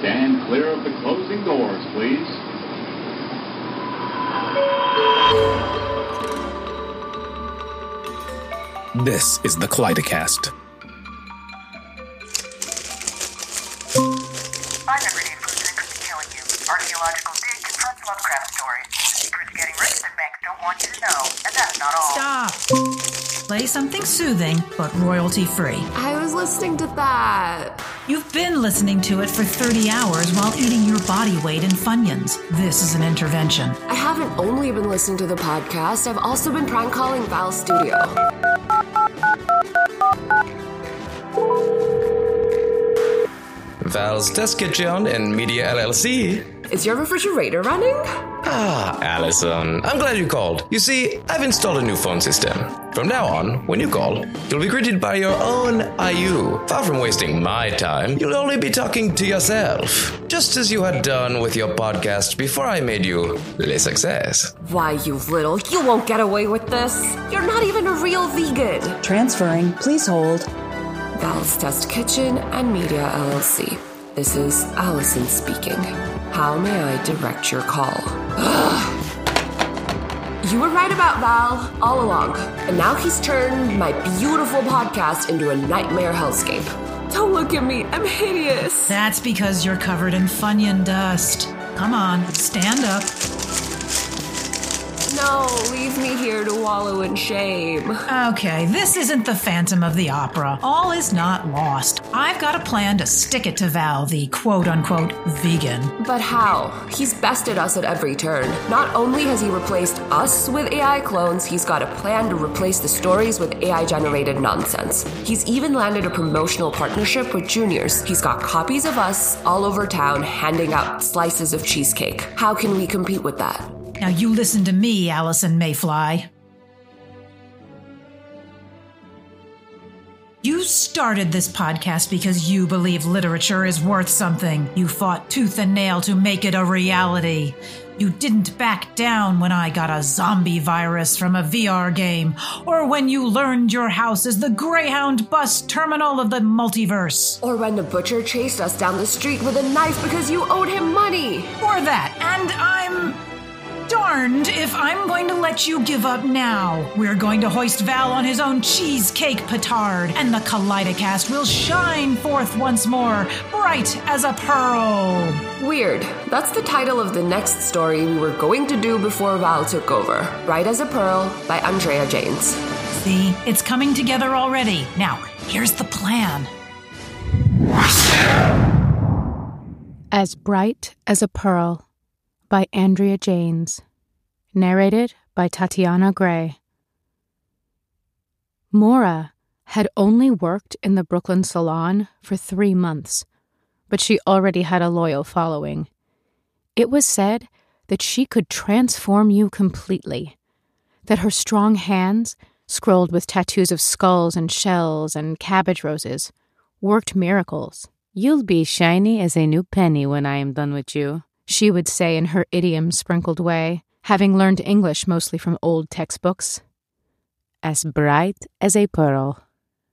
Stand clear of the closing doors, please. This is the Kaleidocast. I'm everyday food that could be killing you. Archaeological dig confronts Lovecraft stories. Secrets getting rich that banks don't want you to know. And that's not all. Stop. Play something soothing, but royalty-free. I was listening to that. You've been listening to it for 30 hours while eating your body weight in Funyuns. This is an intervention. I haven't only been listening to the podcast, I've also been prank calling Val's studio. Val's Test Kitchen and Media LLC. Is your refrigerator running? Ah, Allison, I'm glad you called. You see, I've installed a new phone system. From now on, when you call, you'll be greeted by your own IU. Far from wasting my time, you'll only be talking to yourself. Just as you had done with your podcast before I made you Le Success. Why, you won't get away with this. You're not even a real vegan. Transferring, please hold. Val's Test Kitchen and Media LLC. This is Allison speaking. How may I direct your call? You were right about Val all along, and now he's turned my beautiful podcast into a nightmare hellscape. Don't look at me, I'm hideous. That's because you're covered in Funyun dust. Come on, stand up. No, leave me here to wallow in shame. Okay, this isn't the Phantom of the Opera. All is not lost. I've got a plan to stick it to Val, the quote-unquote vegan. But how? He's bested us at every turn. Not only has he replaced us with AI clones, he's got a plan to replace the stories with AI-generated nonsense. He's even landed a promotional partnership with Juniors. He's got copies of us all over town handing out slices of cheesecake. How can we compete with that? Now you listen to me, Allison Mayfly. You started this podcast because you believe literature is worth something. You fought tooth and nail to make it a reality. You didn't back down when I got a zombie virus from a VR game, or when you learned your house is the Greyhound bus terminal of the multiverse. Or when the butcher chased us down the street with a knife because you owed him money. Or that, and I'm darned if I'm going to let you give up now. We're going to hoist Val on his own cheesecake petard, and the Kaleidocast will shine forth once more, bright as a pearl. Weird. That's the title of the next story we were going to do before Val took over. Bright as a Pearl by Andrea Janes. See, it's coming together already. Now, here's the plan. As Bright as a Pearl by Andrea Janes. Narrated by Tatiana Gray. Maura had only worked in the Brooklyn salon for 3 months, but she already had a loyal following. It was said that she could transform you completely, that her strong hands, scrolled with tattoos of skulls and shells and cabbage roses, worked miracles. "You'll be shiny as a new penny when I am done with you," she would say in her idiom-sprinkled way, having learned English mostly from old textbooks. "As bright as a pearl."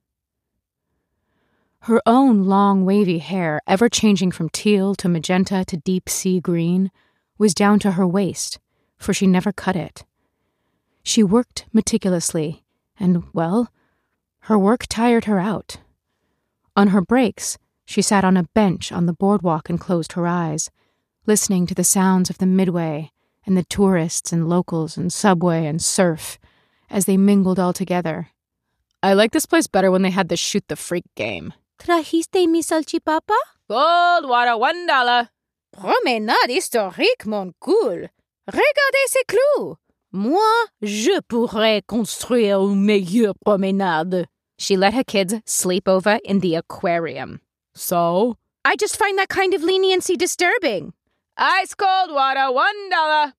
Her own long, wavy hair, ever changing from teal to magenta to deep sea green, was down to her waist, for she never cut it. She worked meticulously, and, well, her work tired her out. On her breaks, she sat on a bench on the boardwalk and closed her eyes, listening to the sounds of the Midway and the tourists and locals and subway and surf as they mingled all together. "I like this place better when they had the shoot the freak game." ¿Trajiste mi salchipapa? Goldwater, $1. Promenade historique, mon cool. Regardez ces clous. Moi, je pourrais construire une meilleure promenade. She let her kids sleep over in the aquarium. So? I just find that kind of leniency disturbing. Ice cold water, $1.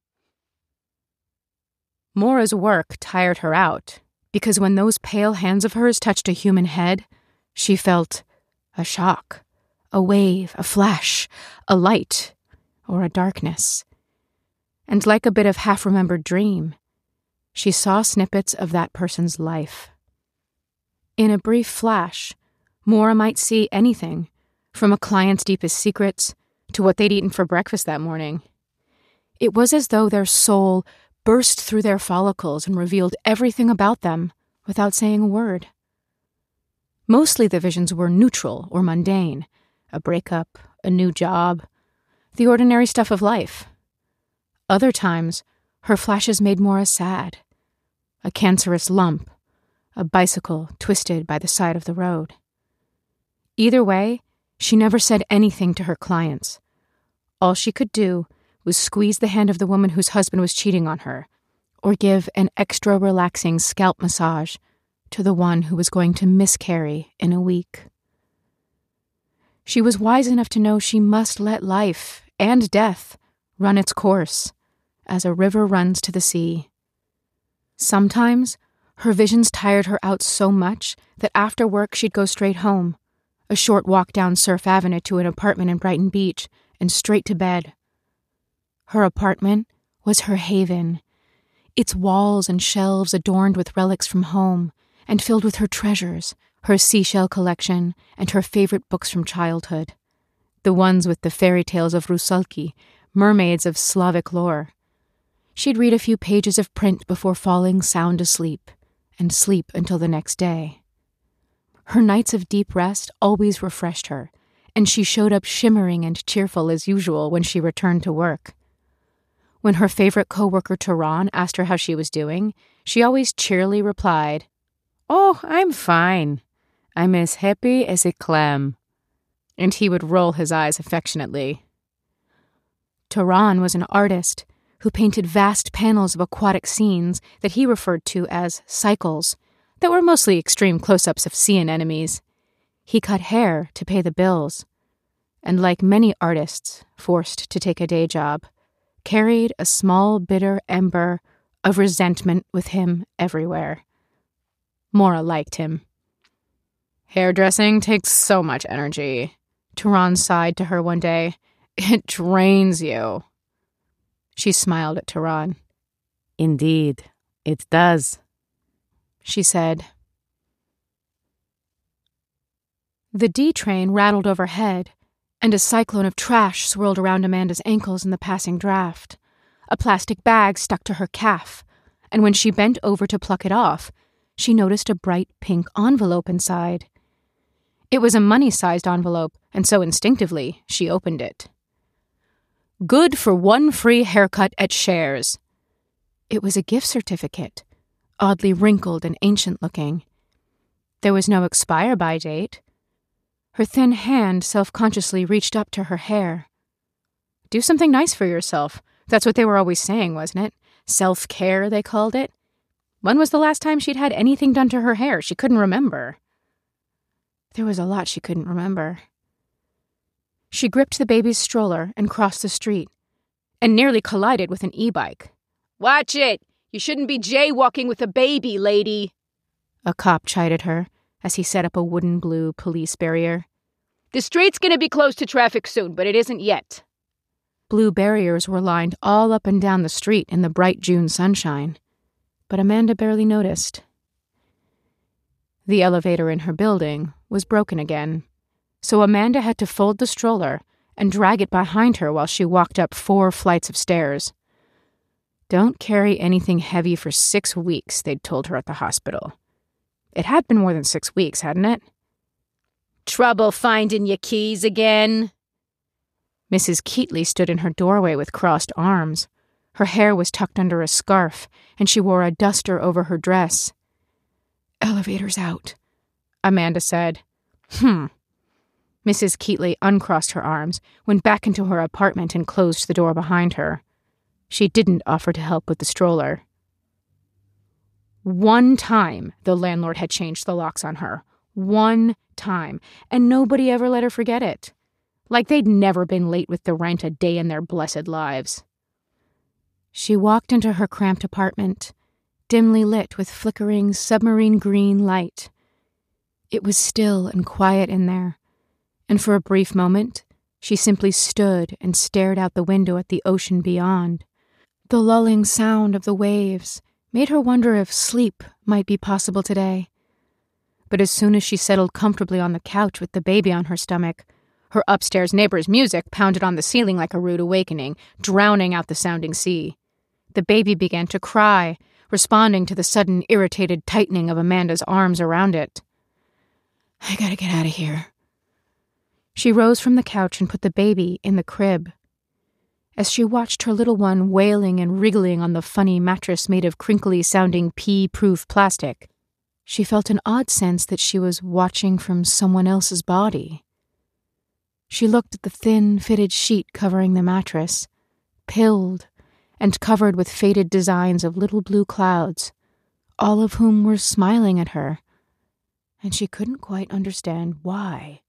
Maura's work tired her out, because when those pale hands of hers touched a human head, she felt a shock, a wave, a flash, a light, or a darkness. And like a bit of half-remembered dream, she saw snippets of that person's life. In a brief flash, Maura might see anything, from a client's deepest secrets to what they'd eaten for breakfast that morning. It was as though their soul burst through their follicles and revealed everything about them without saying a word. Mostly the visions were neutral or mundane, a breakup, a new job, the ordinary stuff of life. Other times, her flashes made Maura sad. A cancerous lump, a bicycle twisted by the side of the road. Either way, she never said anything to her clients. All she could do was squeeze the hand of the woman whose husband was cheating on her, or give an extra relaxing scalp massage to the one who was going to miscarry in a week. She was wise enough to know she must let life and death run its course, as a river runs to the sea. Sometimes, her visions tired her out so much that after work she'd go straight home, a short walk down Surf Avenue to an apartment in Brighton Beach, and straight to bed. Her apartment was her haven, its walls and shelves adorned with relics from home, and filled with her treasures, her seashell collection, and her favorite books from childhood, the ones with the fairy tales of Rusalki, mermaids of Slavic lore. She'd read a few pages of print before falling sound asleep, and sleep until the next day. Her nights of deep rest always refreshed her, and she showed up shimmering and cheerful as usual when she returned to work. When her favorite coworker Tehran asked her how she was doing, she always cheerily replied, "Oh, I'm fine. I'm as happy as a clam." And he would roll his eyes affectionately. Tehran was an artist who painted vast panels of aquatic scenes that he referred to as cycles, that were mostly extreme close-ups of sea anemones. He cut hair to pay the bills, and like many artists forced to take a day job, carried a small bitter ember of resentment with him everywhere. Maura liked him. "Hairdressing takes so much energy," Tehran sighed to her one day. "It drains you." She smiled at Tehran. "Indeed, it does," she said. The D train rattled overhead, and a cyclone of trash swirled around Amanda's ankles in the passing draft. A plastic bag stuck to her calf, and when she bent over to pluck it off, she noticed a bright pink envelope inside. It was a money-sized envelope, and so instinctively she opened it. "Good for one free haircut at Cher's." It was a gift certificate, oddly wrinkled and ancient-looking. There was no expire-by date. Her thin hand self-consciously reached up to her hair. Do something nice for yourself. That's what they were always saying, wasn't it? Self-care, they called it. When was the last time she'd had anything done to her hair? She couldn't remember. There was a lot she couldn't remember. She gripped the baby's stroller and crossed the street, and nearly collided with an e-bike. "Watch it! You shouldn't be jaywalking with a baby, lady!" A cop chided her as he set up a wooden blue police barrier. "The street's gonna be closed to traffic soon, but it isn't yet." Blue barriers were lined all up and down the street in the bright June sunshine, but Amanda barely noticed. The elevator in her building was broken again, so Amanda had to fold the stroller and drag it behind her while she walked up 4 flights of stairs. Don't carry anything heavy for 6 weeks, they'd told her at the hospital. It had been more than 6 weeks, hadn't it? "Trouble finding your keys again?" Mrs. Keatley stood in her doorway with crossed arms. Her hair was tucked under a scarf, and she wore a duster over her dress. "Elevator's out," Amanda said. Mrs. Keatley uncrossed her arms, went back into her apartment, and closed the door behind her. She didn't offer to help with the stroller. One time, the landlord had changed the locks on her. One time, and nobody ever let her forget it. Like they'd never been late with the rent a day in their blessed lives. She walked into her cramped apartment, dimly lit with flickering submarine green light. It was still and quiet in there, and for a brief moment, she simply stood and stared out the window at the ocean beyond. The lulling sound of the waves made her wonder if sleep might be possible today. But as soon as she settled comfortably on the couch with the baby on her stomach, Her upstairs neighbor's music pounded on the ceiling like a rude awakening, drowning out the sounding sea. The baby began to cry, responding to the sudden irritated tightening of Amanda's arms around it. I gotta get out of here. She rose from the couch and put the baby in the crib. As she watched her little one wailing and wriggling on the funny mattress made of crinkly-sounding pea-proof plastic, she felt an odd sense that she was watching from someone else's body. She looked at the thin, fitted sheet covering the mattress, pilled and covered with faded designs of little blue clouds, all of whom were smiling at her, and she couldn't quite understand why.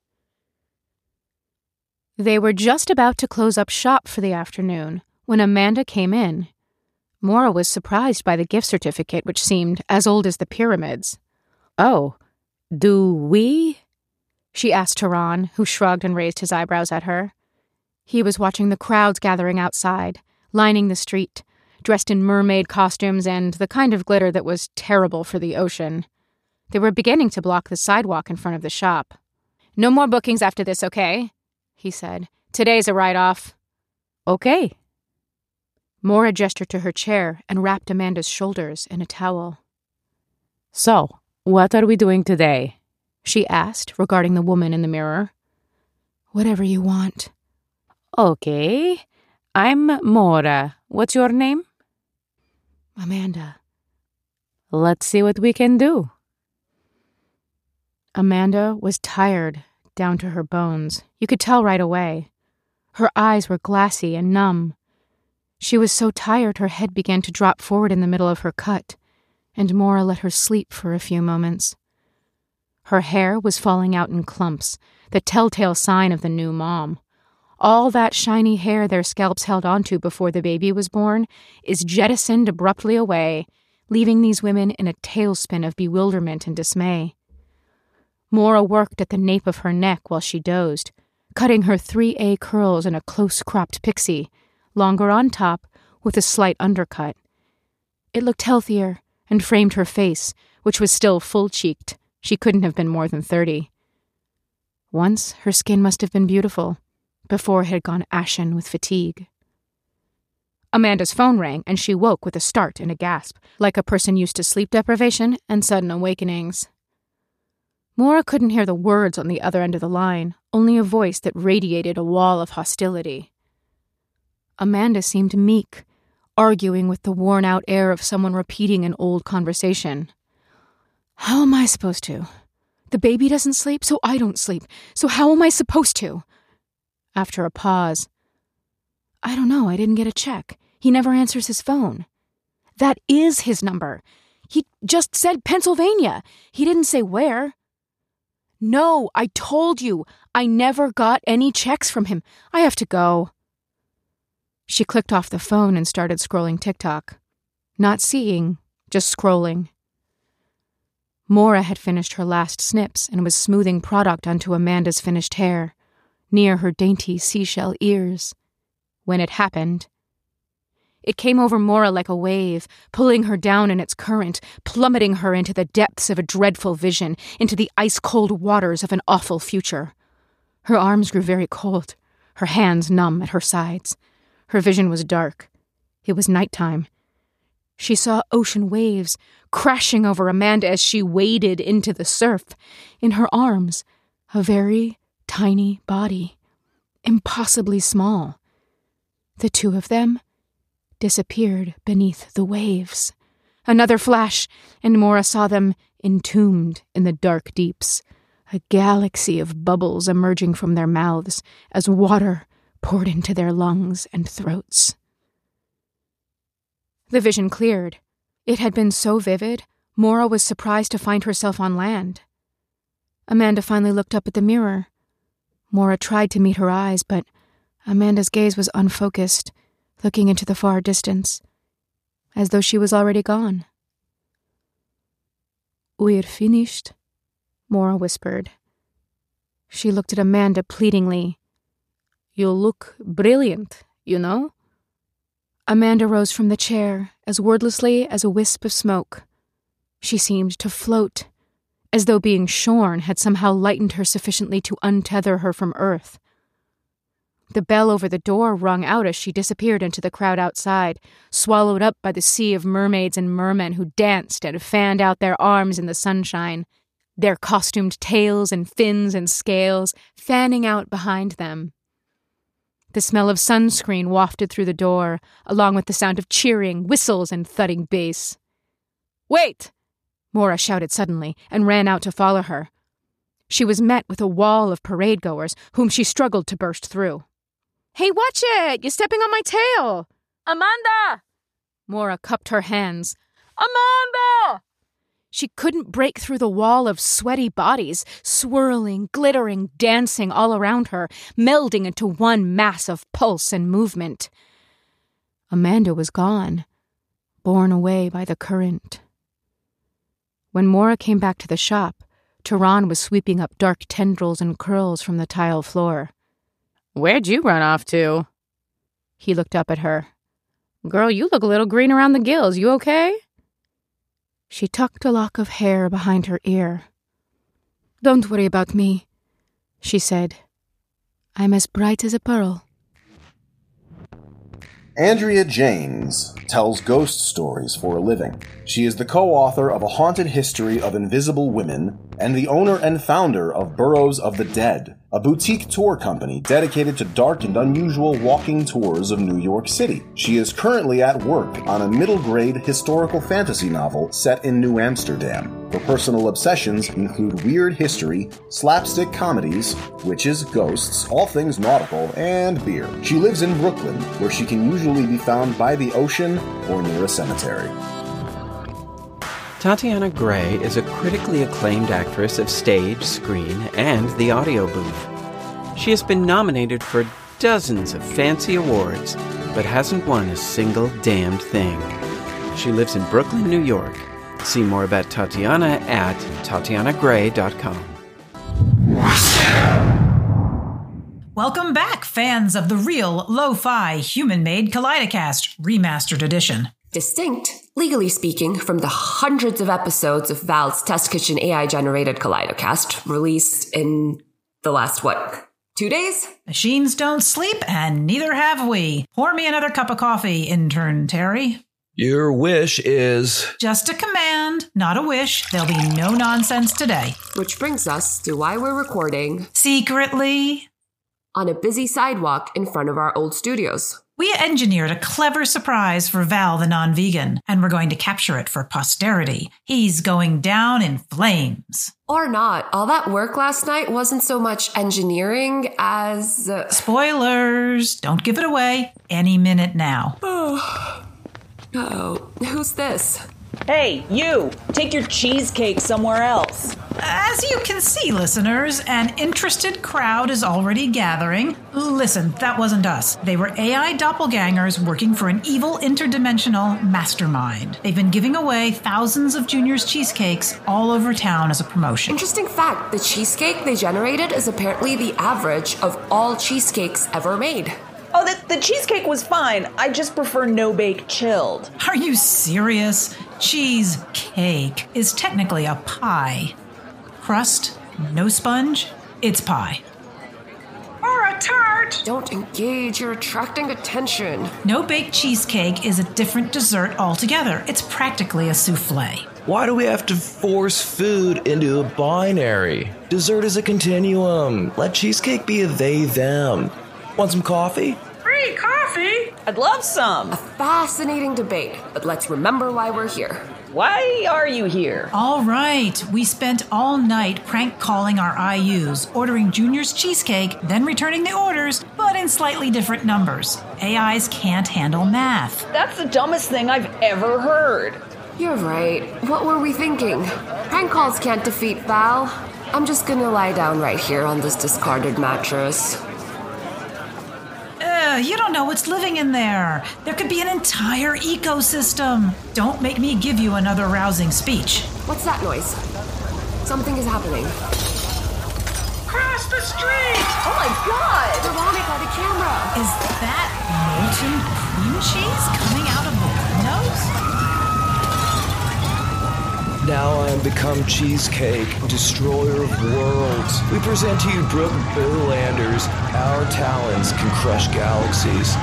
They were just about to close up shop for the afternoon when Amanda came in. Maura was surprised by the gift certificate, which seemed as old as the pyramids. Oh, do we? She asked Tehran, who shrugged and raised his eyebrows at her. He was watching the crowds gathering outside, lining the street, dressed in mermaid costumes and the kind of glitter that was terrible for the ocean. They were beginning to block the sidewalk in front of the shop. No more bookings after this, okay? He said. Today's a write-off. Okay. Maura gestured to her chair and wrapped Amanda's shoulders in a towel. So, what are we doing today? She asked, regarding the woman in the mirror. Whatever you want. Okay. I'm Maura. What's your name? Amanda. Let's see what we can do. Amanda was tired, down to her bones. You could tell right away. Her eyes were glassy and numb. She was so tired her head began to drop forward in the middle of her cut, and Maura let her sleep for a few moments. Her hair was falling out in clumps, the telltale sign of the new mom. All that shiny hair their scalps held onto before the baby was born is jettisoned abruptly away, leaving these women in a tailspin of bewilderment and dismay. Maura worked at the nape of her neck while she dozed, cutting her 3A curls in a close-cropped pixie, longer on top with a slight undercut. It looked healthier and framed her face, which was still full-cheeked. She couldn't have been more than 30. Once, her skin must have been beautiful. Before it had gone ashen with fatigue. Amanda's phone rang, and she woke with a start and a gasp, like a person used to sleep deprivation and sudden awakenings. Maura couldn't hear the words on the other end of the line, only a voice that radiated a wall of hostility. Amanda seemed meek, arguing with the worn-out air of someone repeating an old conversation. How am I supposed to? The baby doesn't sleep, so I don't sleep. So how am I supposed to? After a pause. I don't know, I didn't get a check. He never answers his phone. That is his number. He just said Pennsylvania. He didn't say where. No, I told you. I never got any checks from him. I have to go. She clicked off the phone and started scrolling TikTok. Not seeing, just scrolling. Maura had finished her last snips and was smoothing product onto Amanda's finished hair, near her dainty seashell ears. When it happened, it came over Maura like a wave, pulling her down in its current, plummeting her into the depths of a dreadful vision, into the ice-cold waters of an awful future. Her arms grew very cold, her hands numb at her sides. Her vision was dark. It was nighttime. She saw ocean waves crashing over Amanda as she waded into the surf. In her arms, a very tiny body, impossibly small. The two of them disappeared beneath the waves. Another flash, and Maura saw them entombed in the dark deeps, a galaxy of bubbles emerging from their mouths as water poured into their lungs and throats. The vision cleared. It had been so vivid, Maura was surprised to find herself on land. Amanda finally looked up at the mirror. Maura tried to meet her eyes, but Amanda's gaze was unfocused, looking into the far distance, as though she was already gone. We're finished, Maura whispered. She looked at Amanda pleadingly. You look brilliant, you know? Amanda rose from the chair as wordlessly as a wisp of smoke. She seemed to float, as though being shorn had somehow lightened her sufficiently to untether her from Earth. The bell over the door rung out as she disappeared into the crowd outside, swallowed up by the sea of mermaids and mermen who danced and fanned out their arms in the sunshine, their costumed tails and fins and scales fanning out behind them. The smell of sunscreen wafted through the door, along with the sound of cheering, whistles, and thudding bass. "Wait!" Mora shouted suddenly, and ran out to follow her. She was met with a wall of parade-goers, whom she struggled to burst through. "Hey, watch it! You're stepping on my tail!" "Amanda!" Mora cupped her hands. "Amanda!" She couldn't break through the wall of sweaty bodies, swirling, glittering, dancing all around her, melding into one mass of pulse and movement. Amanda was gone, borne away by the current. When Mora came back to the shop, Tehran was sweeping up dark tendrils and curls from the tile floor. "Where'd you run off to?" He looked up at her. "Girl, you look a little green around the gills. You okay?" She tucked a lock of hair behind her ear. "Don't worry about me," she said. "I'm as bright as a pearl." Andrea Janes tells ghost stories for a living. She is the co-author of A Haunted History of Invisible Women and the owner and founder of Burrows of the Dead, a boutique tour company dedicated to dark and unusual walking tours of New York City. She is currently at work on a middle-grade historical fantasy novel set in New Amsterdam. Her personal obsessions include weird history, slapstick comedies, witches, ghosts, all things nautical, and beer. She lives in Brooklyn, where she can usually be found by the ocean or near a cemetery. Tatiana Gray is a critically acclaimed actress of stage, screen, and the audio booth. She has been nominated for dozens of fancy awards, but hasn't won a single damned thing. She lives in Brooklyn, New York. See more about Tatiana at TatianaGray.com. Welcome back, fans of the real, lo-fi, human-made Kaleidocast Remastered Edition. Distinct, legally speaking, from the hundreds of episodes of Val's Test Kitchen AI-generated Kaleidocast released in the last, 2 days? Machines don't sleep, and neither have we. Pour me another cup of coffee, intern Terry. Your wish is... Just a command, not a wish. There'll be no nonsense today. Which brings us to why we're recording... secretly... on a busy sidewalk in front of our old studios. We engineered a clever surprise for Val the non-vegan, and we're going to capture it for posterity. He's going down in flames. Or not. All that work last night wasn't so much engineering as... Spoilers! Don't give it away. Any minute now. Oh, who's this? Hey, you! Take your cheesecake somewhere else. As you can see, listeners, an interested crowd is already gathering. Listen, that wasn't us. They were AI doppelgangers working for an evil interdimensional mastermind. They've been giving away thousands of Junior's cheesecakes all over town as a promotion. Interesting fact, the cheesecake they generated is apparently the average of all cheesecakes ever made. Oh, the cheesecake was fine. I just prefer no-bake chilled. Are you serious? Cheesecake is technically a pie. Crust, no sponge, it's pie. Or a tart! Don't engage, you're attracting attention. No-bake cheesecake is a different dessert altogether. It's practically a souffle. Why do we have to force food into a binary? Dessert is a continuum. Let cheesecake be a they-them. Want some coffee? Free coffee? I'd love some. A fascinating debate, but let's remember why we're here. Why are you here? All right. We spent all night prank calling our IUs, ordering Junior's cheesecake, then returning the orders, but in slightly different numbers. AIs can't handle math. That's the dumbest thing I've ever heard. You're right. What were we thinking? Prank calls can't defeat Val. I'm just gonna lie down right here on this discarded mattress. You don't know what's living in there. There could be an entire ecosystem. Don't make me give you another rousing speech. What's that noise? Something is happening. Cross the street! Oh my god! Veronica, the camera! Is that molten cream cheese coming out of the windows? Now I am become Cheesecake, destroyer of worlds. We present to you Brooke Bowlanders. Our talents can crush galaxies.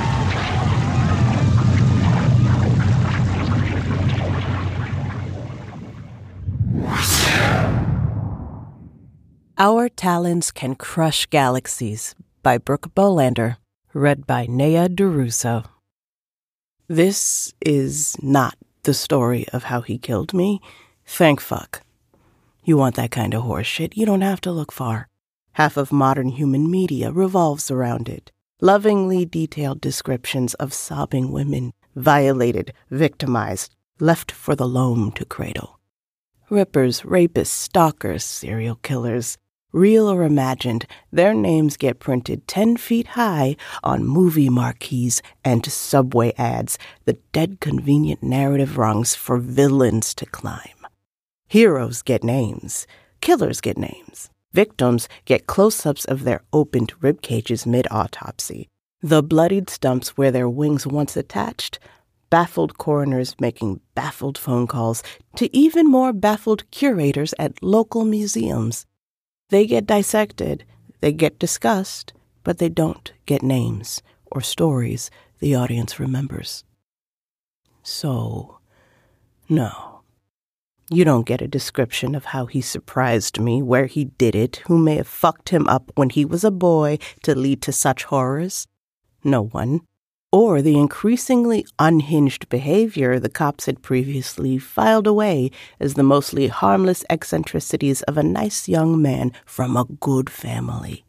Our Talons Can Crush Galaxies by Brooke Bowlander, read by Naya DeRusso. This is not the story of how he killed me. Thank fuck. You want that kind of horseshit, you don't have to look far. Half of modern human media revolves around it. Lovingly detailed descriptions of sobbing women, violated, victimized, left for the loam to cradle. Rippers, rapists, stalkers, serial killers. Real or imagined, their names get printed 10 feet high on movie marquees and subway ads, the dead convenient narrative rungs for villains to climb. Heroes get names. Killers get names. Victims get close-ups of their opened rib cages mid-autopsy. The bloodied stumps where their wings once attached. Baffled coroners making baffled phone calls to even more baffled curators at local museums. They get dissected, they get discussed, but they don't get names or stories the audience remembers. So, no. You don't get a description of how he surprised me, where he did it, who may have fucked him up when he was a boy to lead to such horrors. No one. Or the increasingly unhinged behavior the cops had previously filed away as the mostly harmless eccentricities of a nice young man from a good family.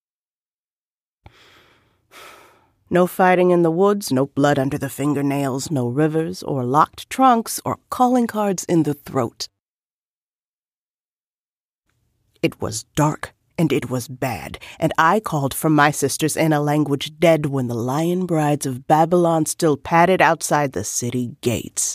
No fighting in the woods, no blood under the fingernails, no rivers or locked trunks or calling cards in the throat. It was dark. And it was bad, and I called for my sisters in a language dead when the lion brides of Babylon still padded outside the city gates.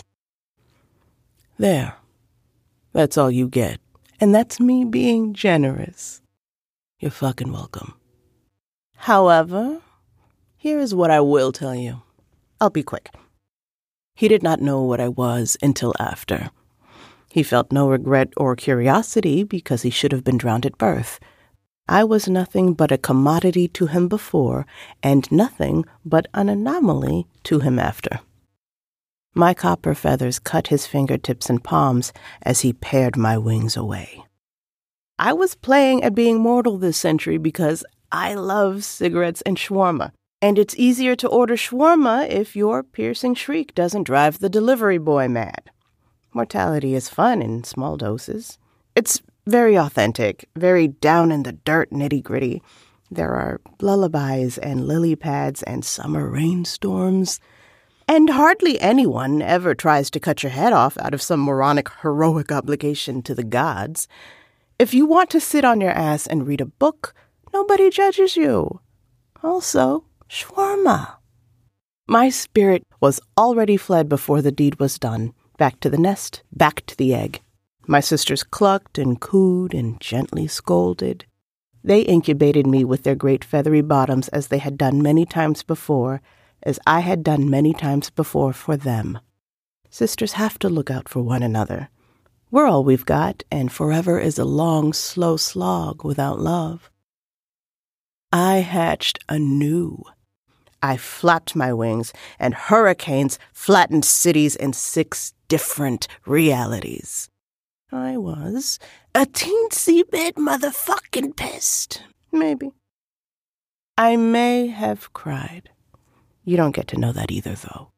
There. That's all you get, and that's me being generous. You're fucking welcome. However, here is what I will tell you. I'll be quick. He did not know what I was until after. He felt no regret or curiosity because he should have been drowned at birth. I was nothing but a commodity to him before, and nothing but an anomaly to him after. My copper feathers cut his fingertips and palms as he pared my wings away. I was playing at being mortal this century because I love cigarettes and shawarma, and it's easier to order shawarma if your piercing shriek doesn't drive the delivery boy mad. Mortality is fun in small doses. It's very authentic, very down-in-the-dirt nitty-gritty. There are lullabies and lily pads and summer rainstorms. And hardly anyone ever tries to cut your head off out of some moronic heroic obligation to the gods. If you want to sit on your ass and read a book, nobody judges you. Also, shawarma. My spirit was already fled before the deed was done. Back to the nest, back to the egg. My sisters clucked and cooed and gently scolded. They incubated me with their great feathery bottoms as they had done many times before, as I had done many times before for them. Sisters have to look out for one another. We're all we've got, and forever is a long, slow slog without love. I hatched anew. I flapped my wings, and hurricanes flattened cities in 6 different realities. I was a teensy bit motherfucking pissed. Maybe. I may have cried. You don't get to know that either, though.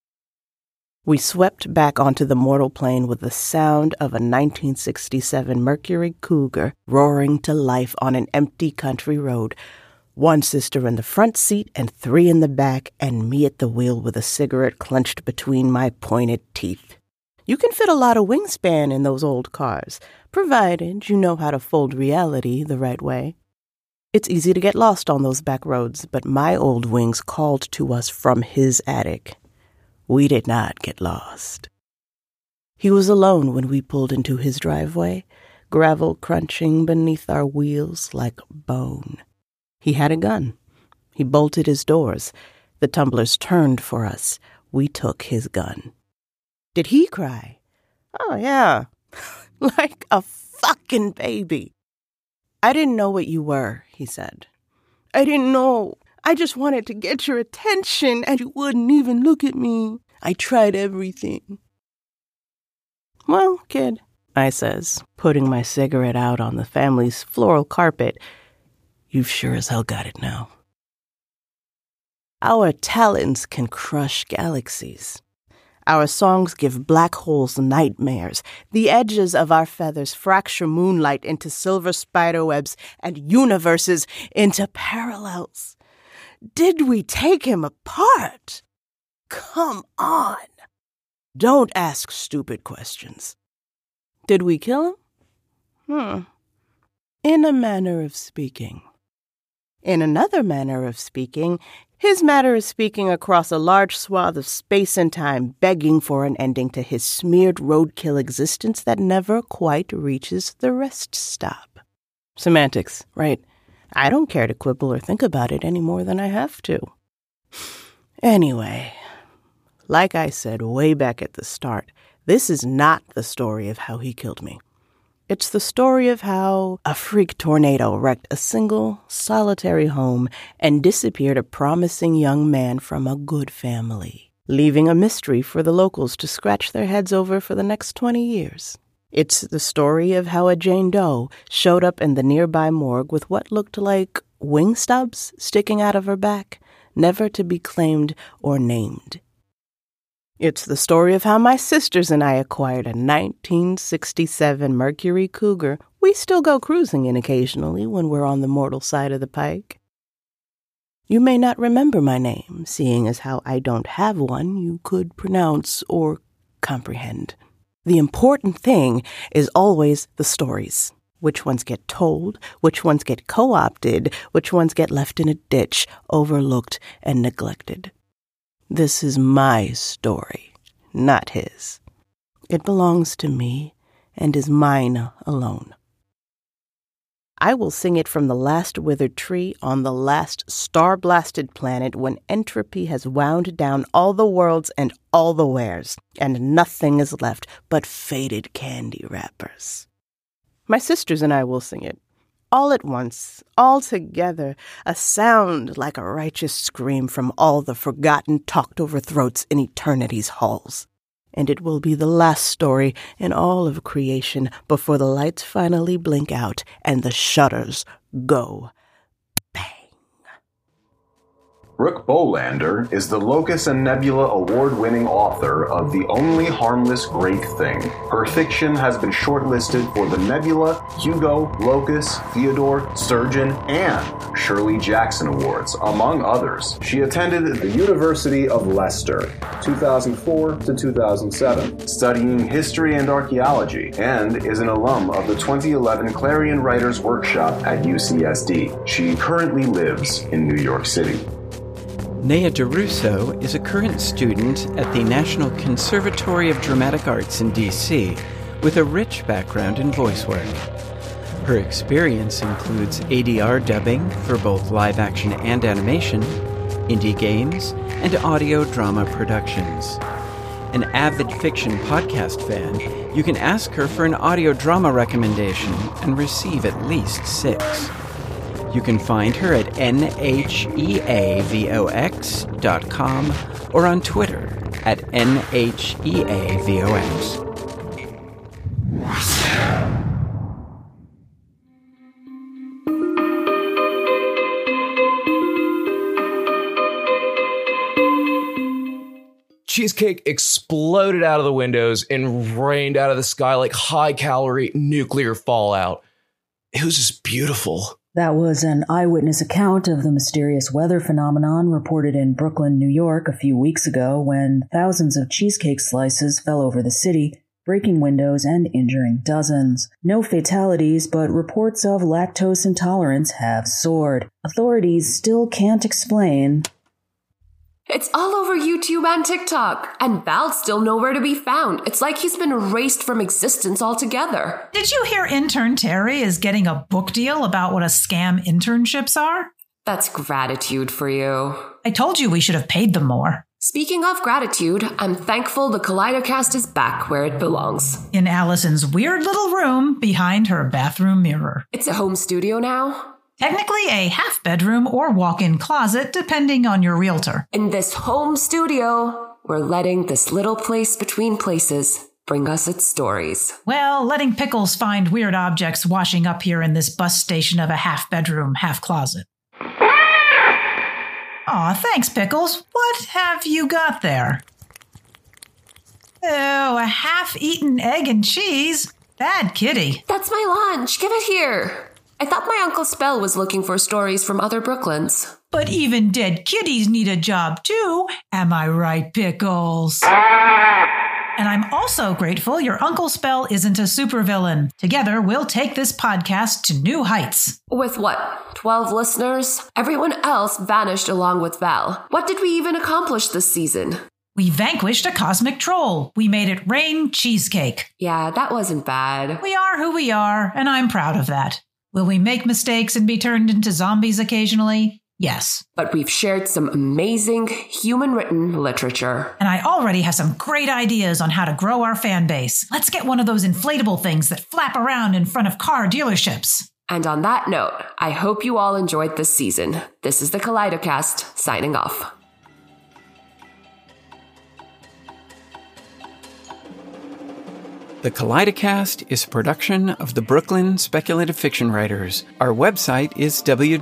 We swept back onto the mortal plane with the sound of a 1967 Mercury Cougar roaring to life on an empty country road. 1 sister in the front seat and 3 in the back, and me at the wheel with a cigarette clenched between my pointed teeth. You can fit a lot of wingspan in those old cars, provided you know how to fold reality the right way. It's easy to get lost on those back roads, but my old wings called to us from his attic. We did not get lost. He was alone when we pulled into his driveway, gravel crunching beneath our wheels like bone. He had a gun. He bolted his doors. The tumblers turned for us. We took his gun. Did he cry? Oh, yeah. Like a fucking baby. I didn't know what you were, he said. I didn't know. I just wanted to get your attention, and you wouldn't even look at me. I tried everything. Well, kid, I says, putting my cigarette out on the family's floral carpet, you've sure as hell got it now. Our talons can crush galaxies. Our songs give black holes nightmares. The edges of our feathers fracture moonlight into silver spiderwebs and universes into parallels. Did we take him apart? Come on. Don't ask stupid questions. Did we kill him? In a manner of speaking. In another manner of speaking, his manner of speaking across a large swath of space and time, begging for an ending to his smeared roadkill existence that never quite reaches the rest stop. Semantics, right? I don't care to quibble or think about it any more than I have to. Anyway, like I said way back at the start, this is not the story of how he killed me. It's the story of how a freak tornado wrecked a single, solitary home and disappeared a promising young man from a good family, leaving a mystery for the locals to scratch their heads over for the next 20 years. It's the story of how a Jane Doe showed up in the nearby morgue with what looked like wing stubs sticking out of her back, never to be claimed or named. It's the story of how my sisters and I acquired a 1967 Mercury Cougar we still go cruising in occasionally when we're on the mortal side of the pike. You may not remember my name, seeing as how I don't have one you could pronounce or comprehend. The important thing is always the stories. Which ones get told, which ones get co-opted, which ones get left in a ditch, overlooked and neglected. This is my story, not his. It belongs to me and is mine alone. I will sing it from the last withered tree on the last star-blasted planet when entropy has wound down all the worlds and all the wares, and nothing is left but faded candy wrappers. My sisters and I will sing it. All at once, all together, a sound like a righteous scream from all the forgotten, talked-over throats in eternity's halls. And it will be the last story in all of creation before the lights finally blink out and the shutters go. Brooke Bolander is the Locus and Nebula award-winning author of The Only Harmless Great Thing. Her fiction has been shortlisted for the Nebula, Hugo, Locus, Theodore, Sturgeon, and Shirley Jackson Awards, among others. She attended the University of Leicester, 2004 to 2007, studying history and archaeology, and is an alum of the 2011 Clarion Writers Workshop at UCSD. She currently lives in New York City. Nea DeRusso is a current student at the National Conservatory of Dramatic Arts in D.C. with a rich background in voice work. Her experience includes ADR dubbing for both live action and animation, indie games, and audio drama productions. An avid fiction podcast fan, you can ask her for an audio drama recommendation and receive at least 6. You can find her at nheavox.com or on Twitter at nheavox. Cheesecake exploded out of the windows and rained out of the sky like high-calorie nuclear fallout. It was just beautiful. That was an eyewitness account of the mysterious weather phenomenon reported in Brooklyn, New York a few weeks ago when thousands of cheesecake slices fell over the city, breaking windows and injuring dozens. No fatalities, but reports of lactose intolerance have soared. Authorities still can't explain. It's all over YouTube and TikTok, and Val's still nowhere to be found. It's like he's been erased from existence altogether. Did you hear intern Terry is getting a book deal about what a scam internships are? That's gratitude for you. I told you we should have paid them more. Speaking of gratitude, I'm thankful the Kaleidocast is back where it belongs. In Allison's weird little room behind her bathroom mirror. It's a home studio now. Technically a half bedroom or walk-in closet, depending on your realtor. In this home studio, we're letting this little place between places bring us its stories. Well, letting Pickles find weird objects washing up here in this bus station of a half bedroom, half closet. Aw, thanks, Pickles. What have you got there? Oh, a half-eaten egg and cheese. Bad kitty. That's my lunch. Give it here. I thought my Uncle Spell was looking for stories from other Brooklyns. But even dead kitties need a job too. Am I right, Pickles? And I'm also grateful your Uncle Spell isn't a supervillain. Together, we'll take this podcast to new heights. With what, 12 listeners? Everyone else vanished along with Val. What did we even accomplish this season? We vanquished a cosmic troll. We made it rain cheesecake. Yeah, that wasn't bad. We are who we are, and I'm proud of that. Will we make mistakes and be turned into zombies occasionally? Yes. But we've shared some amazing human-written literature. And I already have some great ideas on how to grow our fan base. Let's get one of those inflatable things that flap around in front of car dealerships. And on that note, I hope you all enjoyed this season. This is the Kaleidocast, signing off. The Kaleidocast is a production of the Brooklyn Speculative Fiction Writers. Our website is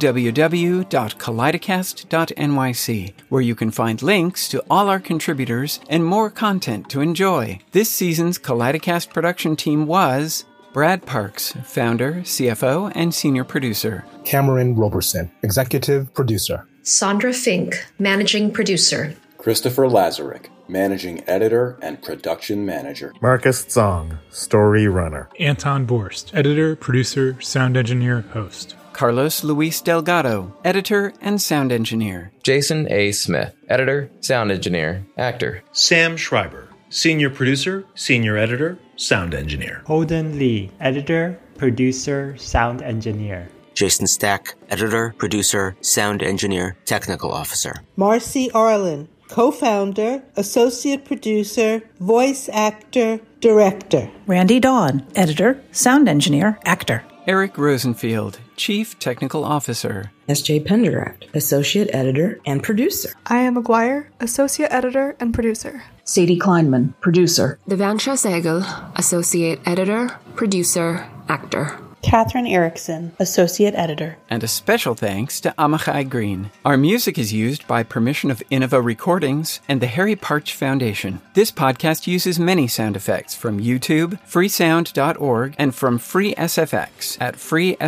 www.kaleidocast.nyc, where you can find links to all our contributors and more content to enjoy. This season's Kaleidocast production team was Brad Parks, founder, CFO, and senior producer. Cameron Roberson, executive producer. Sandra Fink, managing producer. Christopher Lazarick, managing editor and production manager. Marcus Zong, story runner. Anton Borst, editor, producer, sound engineer, host. Carlos Luis Delgado, editor and sound engineer. Jason A. Smith, editor, sound engineer, actor. Sam Schreiber, senior producer, senior editor, sound engineer. Holden Lee, editor, producer, sound engineer. Jason Stack, editor, producer, sound engineer, technical officer. Marcy Arlen, co-founder, associate producer, voice actor, director. Randy Dawn, editor, sound engineer, actor. Eric Rosenfield, chief technical officer. S.J. Pendergraft, associate editor and producer. Aya McGuire, associate editor and producer. Sadie Kleinman, producer. Devansha Sehgal, associate editor, producer, actor. Catherine Erickson, associate editor. And a special thanks to Amachai Green. Our music is used by permission of Innova Recordings and the Harry Parch Foundation. This podcast uses many sound effects from YouTube, freesound.org, and from FreeSFX at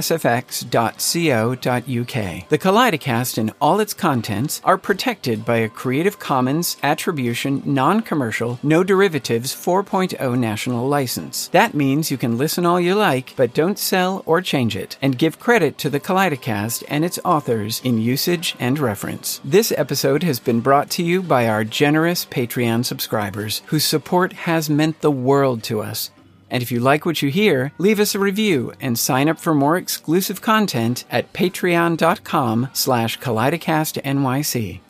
freesfx.co.uk. The Kaleidocast and all its contents are protected by a Creative Commons Attribution Non-Commercial No Derivatives 4.0 national license. That means you can listen all you like, but don't sell or change it, and give credit to the Kaleidocast and its authors in usage and reference. This episode has been brought to you by our generous Patreon subscribers, whose support has meant the world to us. And if you like what you hear, leave us a review and sign up for more exclusive content at patreon.com/KaleidocastNYC.